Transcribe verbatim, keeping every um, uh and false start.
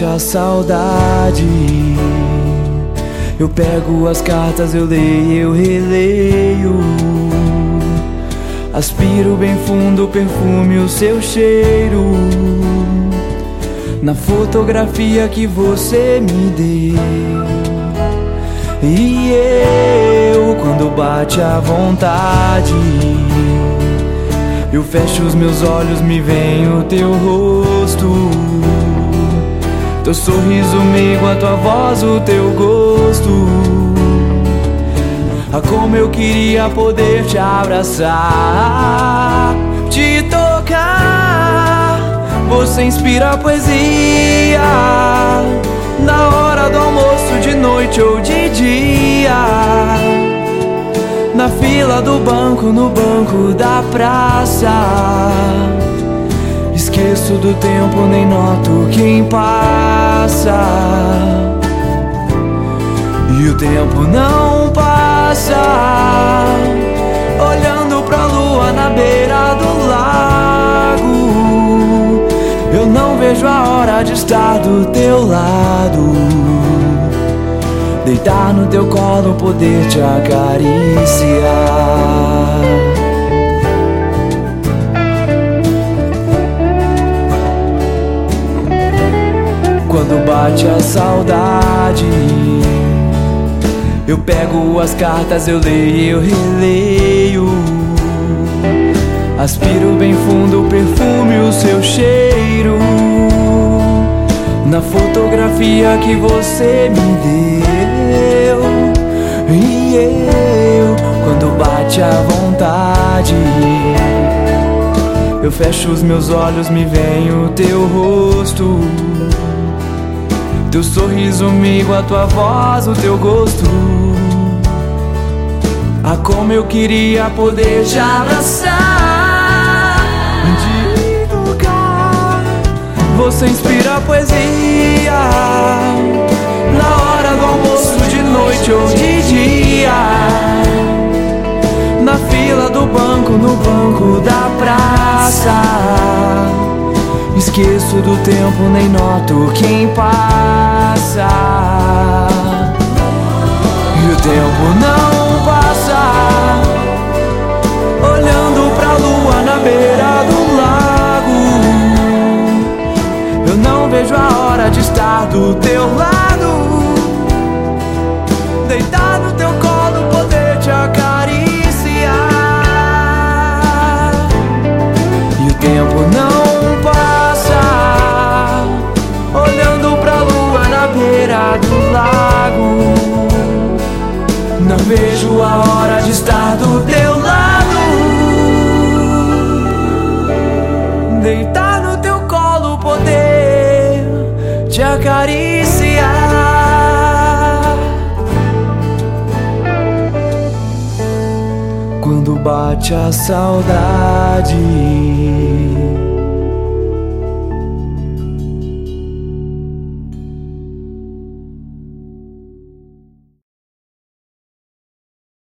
bate a saudade, eu pego as cartas, eu leio, eu releio. Aspiro bem fundo o perfume, o seu cheiro, na fotografia que você me deu. E eu, quando bate a vontade, eu fecho os meus olhos, me vem o teu rosto, teu sorriso meigo, a tua voz, o teu gosto. Ah, como eu queria poder te abraçar, te tocar. Você inspira a poesia, na hora do almoço, de noite ou de dia, na fila do banco, no banco da praça. Esqueço do tempo, nem noto quem passa, e o tempo não passa. Olhando pra lua na beira do lago, eu não vejo a hora de estar do teu lado, deitar no teu colo, poder te acariciar. Quando bate a saudade, eu pego as cartas, eu leio, eu releio. Aspiro bem fundo o perfume, o seu cheiro, na fotografia que você me deu. E eu, quando bate a vontade, eu fecho os meus olhos, me vem o teu rosto, teu sorriso amigo, a tua voz, o teu gosto. Ah, como eu queria poder te abraçar, te tocar. Você inspira a poesia, na hora do almoço, de noite ou de dia, na fila do banco, no banco da praça. Esqueço do tempo, nem noto quem passa, e o tempo não passa. Olhando pra lua na beira do lago, eu não vejo a hora de estar do teu lado, deitar no teu colo, poder te acariciar. E o tempo não passa, olhando pra lua na beira do lago, não vejo a hora de estar do teu lado, deitar no teu colo, poder te acariciar. Quando bate a saudade,